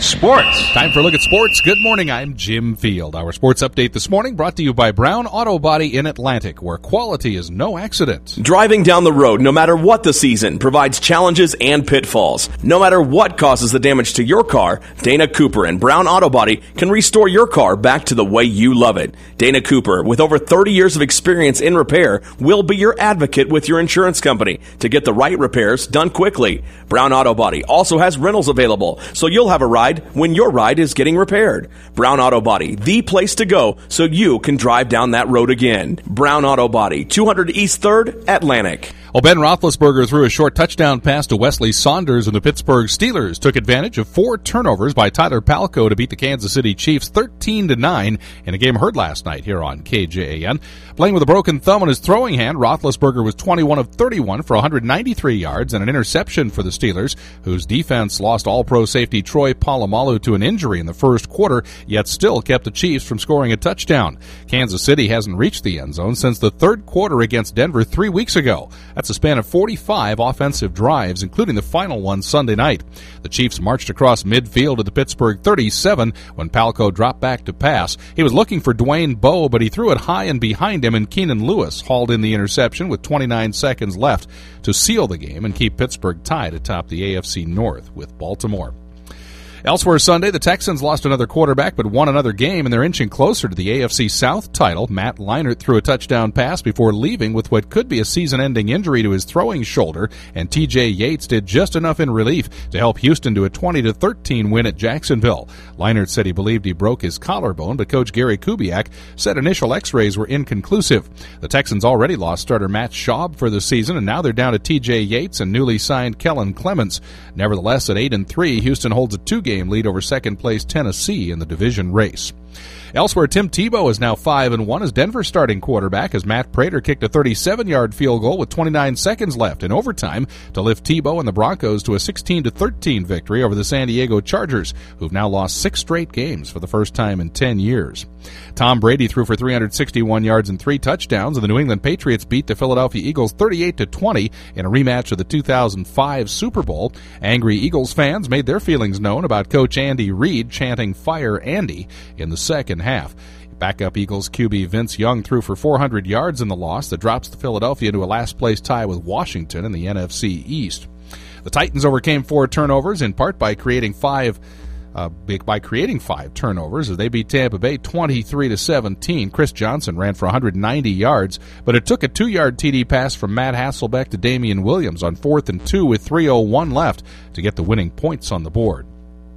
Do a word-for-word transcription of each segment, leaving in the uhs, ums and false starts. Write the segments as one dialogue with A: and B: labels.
A: Sports.
B: Time for a look at sports. Good morning, I'm Jim Field. Our sports update this morning brought to you by Brown Auto Body in Atlantic, where quality is no accident.
C: Driving down the road, no matter what the season, provides challenges and pitfalls. No matter what causes the damage to your car, Dana Cooper and Brown Auto Body can restore your car back to the way you love it. Dana Cooper, with over thirty years of experience in repair, will be your advocate with your insurance company to get the right repairs done quickly. Brown Auto Body also has rentals available, so you'll have a ride when your ride is getting repaired. Brown Auto Body, the place to go so you can drive down that road again. Brown Auto Body, two hundred East third, Atlantic.
B: Well, Ben Roethlisberger threw a short touchdown pass to Wesley Saunders, and the Pittsburgh Steelers took advantage of four turnovers by Tyler Palko to beat the Kansas City Chiefs thirteen to nine in a game heard last night here on K J A N. Playing with a broken thumb on his throwing hand, Roethlisberger was twenty-one of thirty-one for one hundred ninety-three yards and an interception for the Steelers, whose defense lost All-Pro safety Troy Polamalu to an injury in the first quarter, yet still kept the Chiefs from scoring a touchdown. Kansas City hasn't reached the end zone since the third quarter against Denver three weeks ago. That's a span of forty-five offensive drives, including the final one Sunday night. The Chiefs marched across midfield to the Pittsburgh thirty-seven when Palko dropped back to pass. He was looking for Dwayne Bowe, but he threw it high and behind him, and Keenan Lewis hauled in the interception with twenty-nine seconds left to seal the game and keep Pittsburgh tied atop the A F C North with Baltimore. Elsewhere Sunday, the Texans lost another quarterback but won another game, and they're inching closer to the A F C South title. Matt Leinart threw a touchdown pass before leaving with what could be a season-ending injury to his throwing shoulder, and T J Yates did just enough in relief to help Houston to a twenty to thirteen win at Jacksonville. Leinart said he believed he broke his collarbone, but Coach Gary Kubiak said initial x-rays were inconclusive. The Texans already lost starter Matt Schaub for the season, and now they're down to T J Yates and newly signed Kellen Clemens. Nevertheless, at eight and three, Houston holds a two-game lead over second-place Tennessee in the division race. Elsewhere, Tim Tebow is now five and one as Denver's starting quarterback, as Matt Prater kicked a thirty-seven-yard field goal with twenty-nine seconds left in overtime to lift Tebow and the Broncos to a sixteen to thirteen victory over the San Diego Chargers, who've now lost six straight games for the first time in ten years. Tom Brady threw for three hundred sixty-one yards and three touchdowns, and the New England Patriots beat the Philadelphia Eagles thirty-eight to twenty in a rematch of the two thousand five Super Bowl. Angry Eagles fans made their feelings known about Coach Andy Reid chanting "Fire Andy" in the second half. Backup Eagles Q B Vince Young threw for four hundred yards in the loss that drops the Philadelphia into a last-place tie with Washington in the N F C East. The Titans overcame four turnovers, in part by creating five uh, by creating five turnovers as they beat Tampa Bay twenty-three to seventeen. Chris Johnson ran for one hundred ninety yards, but it took a two-yard T D pass from Matt Hasselbeck to Damian Williams on fourth and two with three oh one left to get the winning points on the board.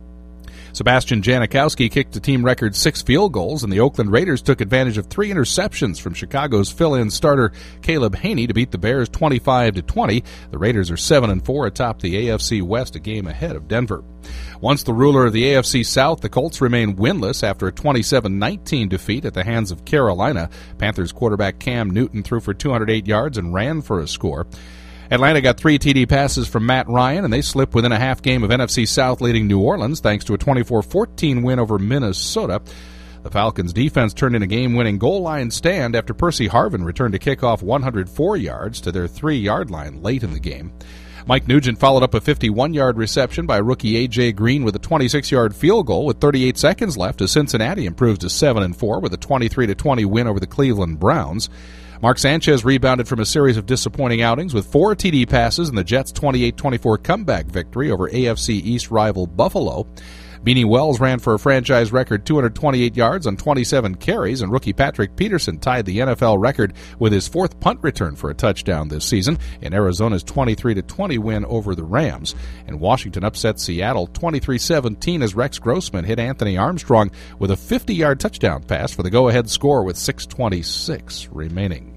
B: Sebastian Janikowski kicked a team record six field goals, and the Oakland Raiders took advantage of three interceptions from Chicago's fill-in starter Caleb Haney to beat the Bears twenty-five to twenty. The Raiders are seven and four atop the A F C West, a game ahead of Denver. Once the ruler of the A F C South, the Colts remain winless after a twenty-seven nineteen defeat at the hands of Carolina. Panthers quarterback Cam Newton threw for two hundred eight yards and ran for a score. Atlanta got three T D passes from Matt Ryan, and they slipped within a half game of N F C South leading New Orleans thanks to a twenty-four fourteen win over Minnesota. The Falcons' defense turned in a game-winning goal line stand after Percy Harvin returned to kick off one hundred four yards to their three-yard line late in the game. Mike Nugent followed up a fifty-one-yard reception by rookie A J Green with a twenty-six-yard field goal with thirty-eight seconds left as Cincinnati improves to seven and four with a twenty-three to twenty win over the Cleveland Browns. Mark Sanchez rebounded from a series of disappointing outings with four T D passes in the Jets' twenty-eight twenty-four comeback victory over A F C East rival Buffalo. Beanie Wells ran for a franchise record two hundred twenty-eight yards on twenty-seven carries, and rookie Patrick Peterson tied the N F L record with his fourth punt return for a touchdown this season in Arizona's twenty-three to twenty win over the Rams. And Washington upset Seattle twenty-three seventeen as Rex Grossman hit Anthony Armstrong with a fifty-yard touchdown pass for the go-ahead score with six twenty-six remaining.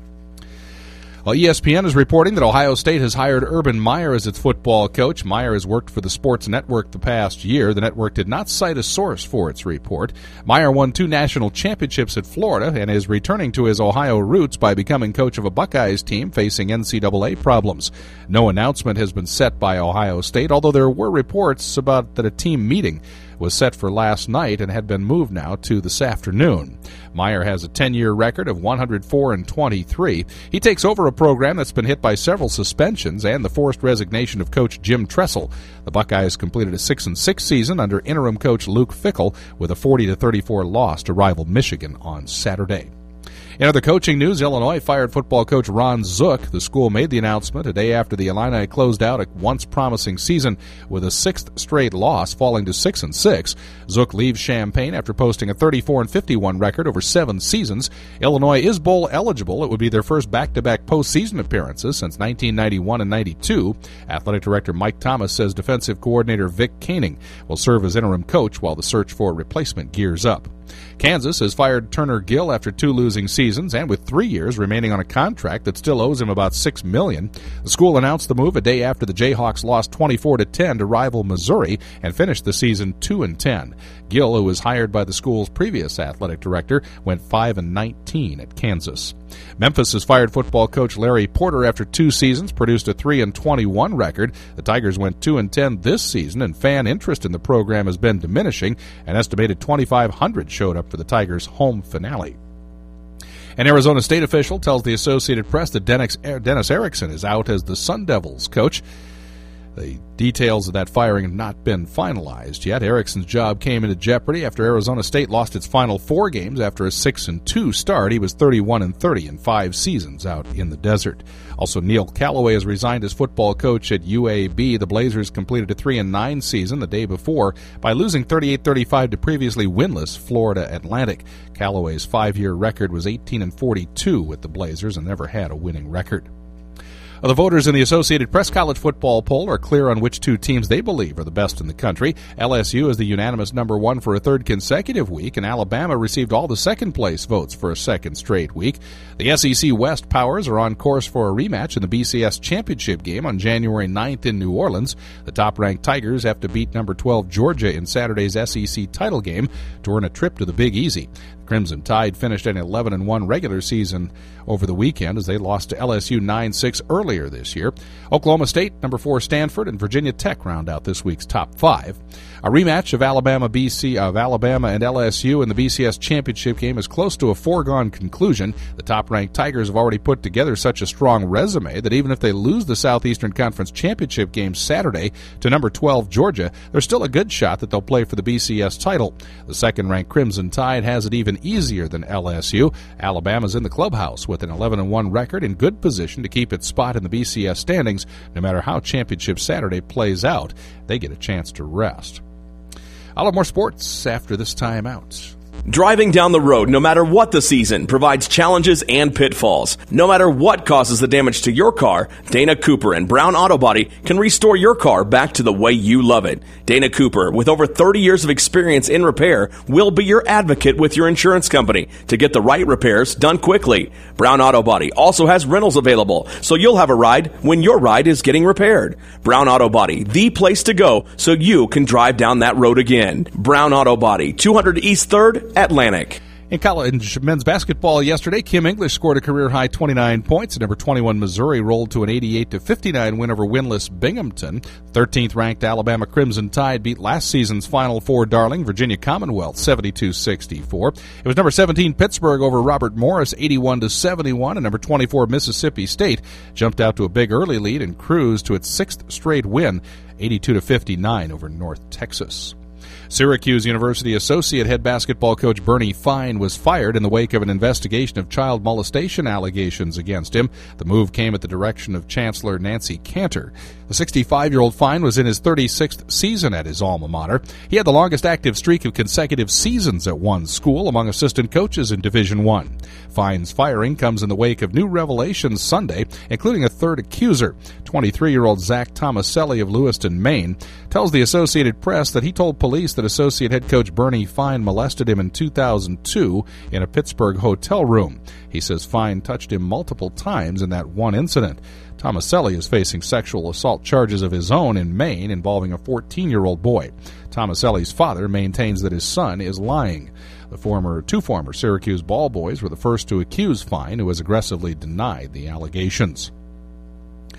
B: Well, E S P N is reporting that Ohio State has hired Urban Meyer as its football coach. Meyer has worked for the Sports Network the past year. The network did not cite a source for its report. Meyer won two national championships at Florida and is returning to his Ohio roots by becoming coach of a Buckeyes team facing N C double A problems. No announcement has been set by Ohio State, although there were reports about that a team meeting was set for last night and had been moved now to this afternoon. Meyer has a ten-year record of one hundred four and twenty-three. He takes over a program that's been hit by several suspensions and the forced resignation of coach Jim Tressel. The Buckeyes completed a six and six season under interim coach Luke Fickell with a forty to thirty-four loss to rival Michigan on Saturday. In other coaching news, Illinois fired football coach Ron Zook. The school made the announcement a day after the Illini closed out a once-promising season with a sixth straight loss, falling to six and six. Zook leaves Champaign after posting a thirty-four and fifty-one record over seven seasons. Illinois is bowl eligible. It would be their first back-to-back postseason appearances since nineteen ninety-one and ninety-two. Athletic director Mike Thomas says defensive coordinator Vic Koenning will serve as interim coach while the search for a replacement gears up. Kansas has fired Turner Gill after two losing seasons and with three years remaining on a contract that still owes him about six million dollars. The school announced the move a day after the Jayhawks lost twenty-four to ten to rival Missouri and finished the season two and ten. Gill, who was hired by the school's previous athletic director, went five and nineteen at Kansas. Memphis has fired football coach Larry Porter after two seasons, produced a three and twenty-one record. The Tigers went two and ten this season, and fan interest in the program has been diminishing. An estimated twenty-five hundred showed up for the Tigers' home finale. An Arizona State official tells the Associated Press that Dennis, Dennis Erickson is out as the Sun Devils coach. The details of that firing have not been finalized yet. Erickson's job came into jeopardy after Arizona State lost its final four games after a six and two start. He was thirty-one and thirty in five seasons out in the desert. Also, Neil Callaway has resigned as football coach at U A B. The Blazers completed a three and nine season the day before by losing thirty-eight thirty-five to previously winless Florida Atlantic. Callaway's five-year record was eighteen and forty-two with the Blazers and never had a winning record. The voters in the Associated Press college football poll are clear on which two teams they believe are the best in the country. L S U is the unanimous number one for a third consecutive week, and Alabama received all the second-place votes for a second straight week. The S E C West powers are on course for a rematch in the B C S championship game on January ninth in New Orleans. The top-ranked Tigers have to beat number twelve Georgia in Saturday's S E C title game to earn a trip to the Big Easy. Crimson Tide finished an eleven and one regular season over the weekend as they lost to L S U nine six earlier this year. Oklahoma State, number four Stanford, and Virginia Tech round out this week's top five. A rematch of Alabama B C of Alabama and L S U in the B C S championship game is close to a foregone conclusion. The top-ranked Tigers have already put together such a strong resume that even if they lose the Southeastern Conference championship game Saturday to number twelve Georgia, there's still a good shot that they'll play for the B C S title. The second-ranked Crimson Tide has it even easier than L S U. Alabama's in the clubhouse with an eleven and one record in good position to keep its spot in the B C S standings. No matter how Championship Saturday plays out, they get a chance to rest. I'll have more sports after this time out.
C: Driving down the road, no matter what the season, provides challenges and pitfalls. No matter what causes the damage to your car, Dana Cooper and Brown Auto Body can restore your car back to the way you love it. Dana Cooper, with over thirty years of experience in repair, will be your advocate with your insurance company to get the right repairs done quickly. Brown Auto Body also has rentals available, so you'll have a ride when your ride is getting repaired. Brown Auto Body, the place to go so you can drive down that road again. Brown Auto Body, two hundred East third, Atlantic.
B: In college men's basketball yesterday, Kim English scored a career-high twenty-nine points. Number twenty-one Missouri rolled to an eighty-eight to fifty-nine win over winless Binghamton. thirteenth-ranked Alabama Crimson Tide beat last season's Final Four darling Virginia Commonwealth seventy-two sixty-four. It was number seventeen Pittsburgh over Robert Morris eighty-one to seventy-one, and number twenty-four Mississippi State jumped out to a big early lead and cruised to its sixth straight win, eighty-two to fifty-nine over North Texas. Syracuse University associate head basketball coach Bernie Fine was fired in the wake of an investigation of child molestation allegations against him. The move came at the direction of Chancellor Nancy Cantor. The sixty-five-year-old Fine was in his thirty-sixth season at his alma mater. He had the longest active streak of consecutive seasons at one school among assistant coaches in Division One. Fine's firing comes in the wake of new revelations Sunday, including a third accuser. twenty-three-year-old Zach Tomaselli of Lewiston, Maine, tells the Associated Press that he told police that associate head coach Bernie Fine molested him in two thousand two in a Pittsburgh hotel room. He says Fine touched him multiple times in that one incident. Tomaselli is facing sexual assault charges of his own in Maine involving a fourteen-year-old boy. Tomaselli's father maintains that his son is lying. The former two former Syracuse ball boys were the first to accuse Fine, who has aggressively denied the allegations.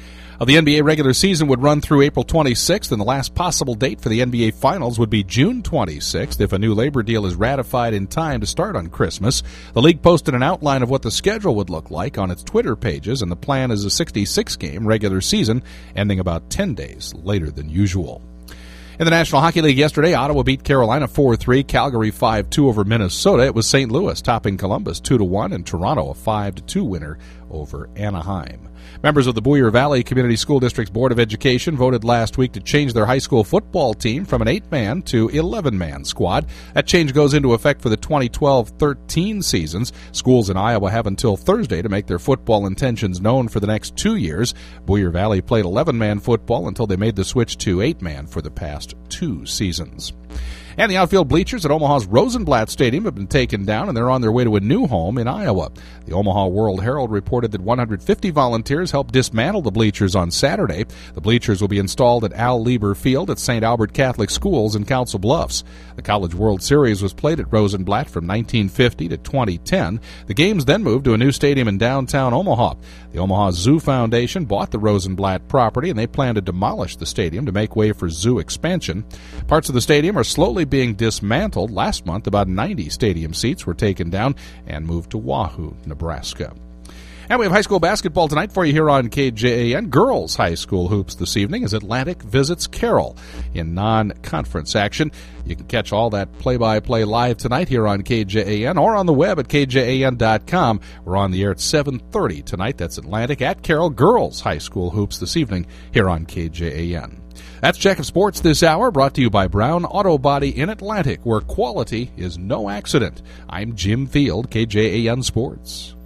B: Well, the N B A regular season would run through April twenty-sixth, and the last possible date for the N B A Finals would be June twenty-sixth if a new labor deal is ratified in time to start on Christmas. The league posted an outline of what the schedule would look like on its Twitter pages, and the plan is a sixty-six game regular season ending about ten days later than usual. In the National Hockey League yesterday, Ottawa beat Carolina four three, Calgary five two over Minnesota. It was Saint Louis topping Columbus two to one, and Toronto a five to two winner over Anaheim. Members of the Boyer Valley Community School District's Board of Education voted last week to change their high school football team from an eight-man to eleven-man squad. That change goes into effect for the twenty twelve thirteen seasons. Schools in Iowa have until Thursday to make their football intentions known for the next two years. Boyer Valley played eleven-man football until they made the switch to eight-man for the past two seasons. And the outfield bleachers at Omaha's Rosenblatt Stadium have been taken down, and they're on their way to a new home in Iowa. The Omaha World Herald reported that one hundred fifty volunteers helped dismantle the bleachers on Saturday. The bleachers will be installed at Al Lieber Field at Saint Albert Catholic Schools in Council Bluffs. The College World Series was played at Rosenblatt from nineteen fifty to twenty ten. The games then moved to a new stadium in downtown Omaha. The Omaha Zoo Foundation bought the Rosenblatt property, and they plan to demolish the stadium to make way for zoo expansion. Parts of the stadium are slowly being dismantled. Last month, about ninety stadium seats were taken down and moved to Wahoo, Nebraska. And we have high school basketball tonight for you here on K J A N. Girls high school hoops this evening as Atlantic visits Carroll in non-conference action. You can catch all that play-by-play live tonight here on K J A N or on the web at K J A N dot com. We're on the air at seven thirty tonight. That's Atlantic at Carroll. Girls high school hoops this evening here on K J A N. That's Check of Sports this hour, brought to you by Brown Auto Body in Atlantic, where quality is no accident. I'm Jim Field, K J A N Sports.